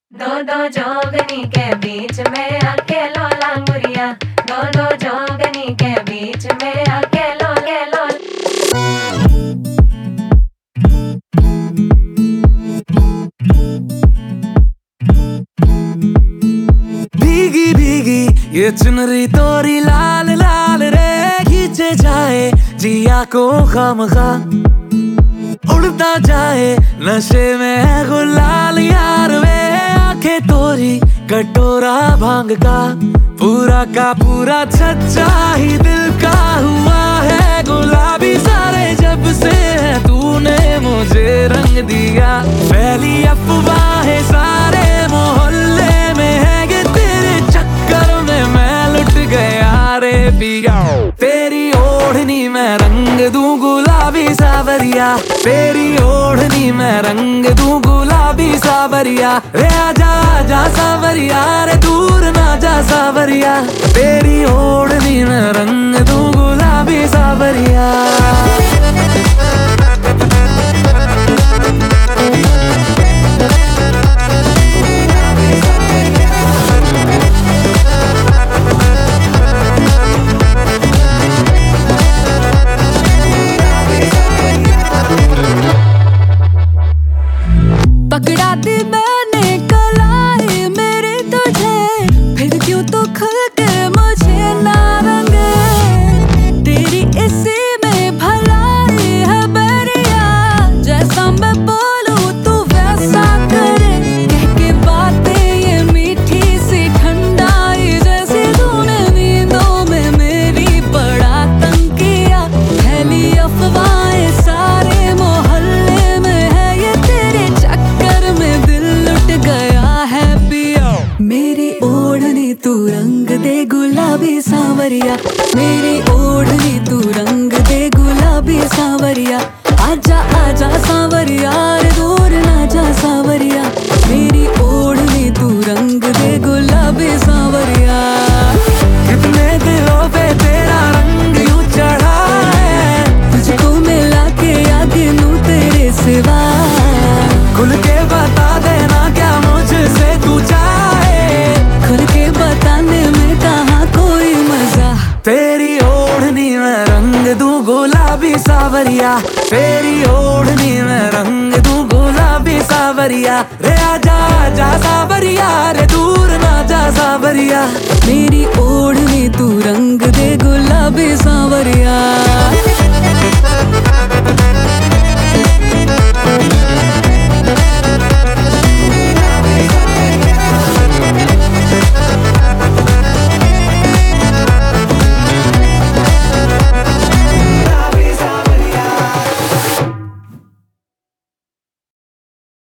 दो दो जोगनी के बीच में अकेलो लांगुरिया, दो दो जोगनी के बीच में अकेलो अकेलो। भीगी भीगी ये चुनरी तोरी लाल लाल रे, खींचे जाए जिया को खामखा, उड़ता जाए नशे में है गुलाल यार वे, आंखें तोरी कटोरा भांग का, पूरा का पूरा सच्चा ही दिल का हुआ है गुलाबी सारे जब से है तूने मुझे रंग दिया, फैली अफवाहें सारे मोहल्ले में है कि तेरे चक्कर में मैं लुट गया रे पिया, तेरी ओढ़नी में रंग दूं गुलाबी सावरिया, तेरी ओढ़नी में रंग दूं गुलाबी सावरिया, रे आजा आजा सावरिया रे दूर ना जा सावरिया, तेरी ओढ़नी में रंग दूं गुलाबी सावरिया। पकड़ा दी मैंने कलाई मेरी तुझे, फिर क्यों तो खुल के मुझे ना रंगे, तेरी इसी में भलाई है बैरिया, जैसा मैं बोलूं तू वैसा करे, कह के बातें ये मीठी सी ठंडाई, जैसे तूने नींदों में मेरी बड़ा तंग किया, फैली अफवाहें सारे मोहल्ले में है ये तेरे चक्कर में दिल लुट गया है पिया, मेरी ओढ़नी तू रंग दे गुलाबी सांवरिया, मेरी ओढ़नी तू रंग दे गुलाबी सांवरिया, आजा आजा सांवरिया रे दूर ना जा सांवरिया, मेरी ओढ़नी तू रंग दे गुलाबी सांवरिया। कितने दिलों पे तेरा रंग यूं चढ़ा है, तुझको मिला के याद नू तेरे सिवा, खुल के बता देना क्या मुझसे तू चाहे, खुल के बताने में कहाँ कोई मजा, तेरी ओढ़नी में रंग दूं गुलाबी सावरिया, तेरी ओढ़नी में रंग दूं गुलाबी सावरिया, रे आजा आजा सावरिया रे दूर ना जा सावरिया, मेरी ओढ़नी तू रंग दे गुलाबी सांवरिया।